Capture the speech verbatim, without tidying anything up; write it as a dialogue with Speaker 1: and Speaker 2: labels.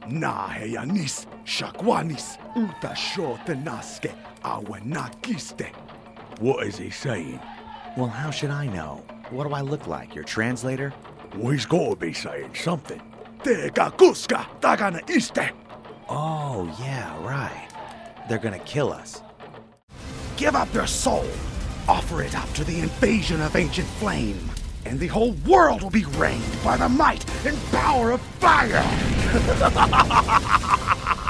Speaker 1: Naheyanis, Shakwanis, Utashotenaske, Awenakiste. What is he saying?
Speaker 2: Well, how should I know? What do I look like, your translator?
Speaker 1: Well, he's gotta be saying something. Tegakuska Tagana Iste.
Speaker 2: Oh, yeah, right. They're gonna kill us.
Speaker 1: Give up your soul. Offer it up to the invasion of ancient flame, and the whole world will be reigned by the might and power of fire.